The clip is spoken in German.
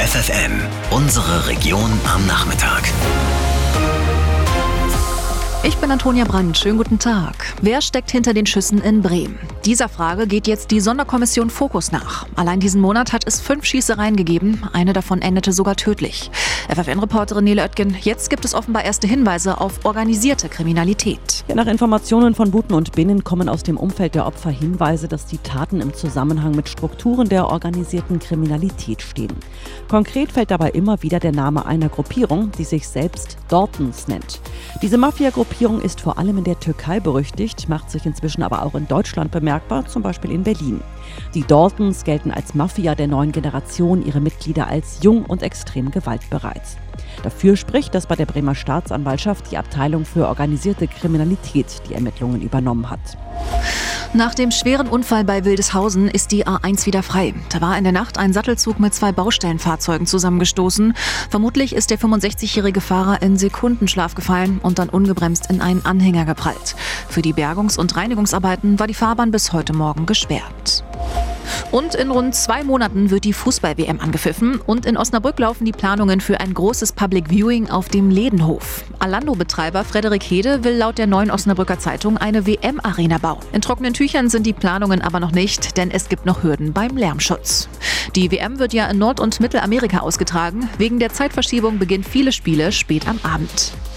FFN, unsere Region am Nachmittag. Ich bin Antonia Brandt. Schönen guten Tag. Wer steckt hinter den Schüssen in Bremen? Dieser Frage geht jetzt die Sonderkommission Fokus nach. Allein diesen Monat hat es 5 Schießereien gegeben. Eine davon endete sogar tödlich. FFN-Reporterin Nele Oettgen, jetzt gibt es offenbar erste Hinweise auf organisierte Kriminalität. Ja, nach Informationen von Buten und Binnen kommen aus dem Umfeld der Opfer Hinweise, dass die Taten im Zusammenhang mit Strukturen der organisierten Kriminalität stehen. Konkret fällt dabei immer wieder der Name einer Gruppierung, die sich selbst Daltons nennt. Diese Mafia-Gruppierung ist vor allem in der Türkei berüchtigt, macht sich inzwischen aber auch in Deutschland bemerkbar, zum Beispiel in Berlin. Die Daltons gelten als Mafia der neuen Generation, ihre Mitglieder als jung und extrem gewaltbereit. Dafür spricht, dass bei der Bremer Staatsanwaltschaft die Abteilung für organisierte Kriminalität die Ermittlungen übernommen hat. Nach dem schweren Unfall bei Wildeshausen ist die A1 wieder frei. Da war in der Nacht ein Sattelzug mit 2 Baustellenfahrzeugen zusammengestoßen. Vermutlich ist der 65-jährige Fahrer in Sekundenschlaf gefallen und dann ungebremst in einen Anhänger geprallt. Für die Bergungs- und Reinigungsarbeiten war die Fahrbahn bis heute Morgen gesperrt. Und in rund 2 Monaten wird die Fußball-WM angepfiffen und in Osnabrück laufen die Planungen für ein großes Public Viewing auf dem Ledenhof. Alando-Betreiber Frederik Hede will laut der Neuen Osnabrücker Zeitung eine WM-Arena bauen. In trockenen Tüchern sind die Planungen aber noch nicht, denn es gibt noch Hürden beim Lärmschutz. Die WM wird ja in Nord- und Mittelamerika ausgetragen. Wegen der Zeitverschiebung beginnen viele Spiele spät am Abend.